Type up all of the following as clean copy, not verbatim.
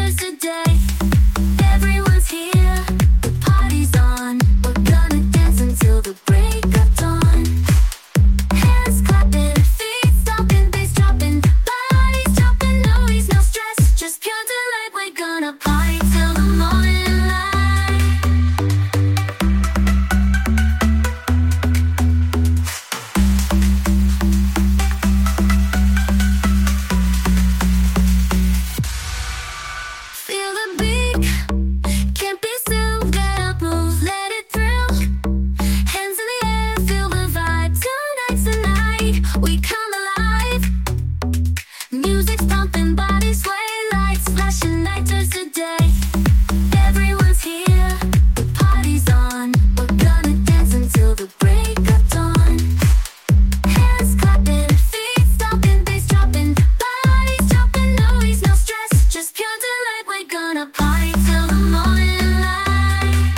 enters the day. Everyone's here, the party's on. We're gonna dance until the break of dawn. Hands clapping, feet stomping, bass dropping, bodies jumping, no ease, no stress, just pure delight. We're gonna party till the morning light. Feel the beat, can't be still, get up, move, let it thrill. Hands in the air, feel the vibe, tonight's the night, we come alive. Music's pumping, bodies sway, lights flashing, night turns to day. Everyone's here, the party's on. We're gonna dance until the break of dawn. Hands clapping, feet stomping, bass dropping, bodies jumping, no ease, no stress, just pure delight. We're gonna party till the morning light.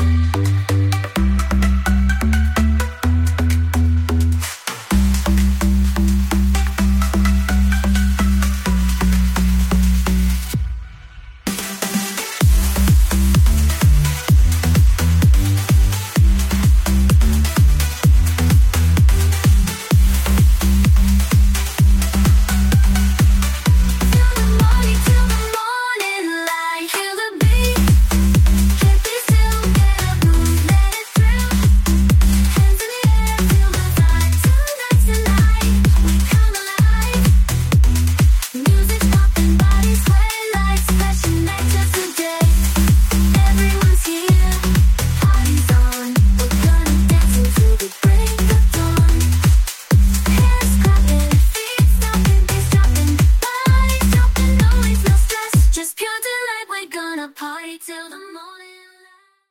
Till the morning light. Hear the beat, can't be still, get up, move, let it thrill. Hands in the air, feel the vibe, tonight's the night, we come alive. Music's popping, bodies sway, lights flashing, night turns to day. Everyone's here, party's on. We're gonna dance until the break of dawn. Hands clapping, feet stomping, bass dropping, bodies jumping, no ease, no stress, just pure delight. We're gonna party till the morning.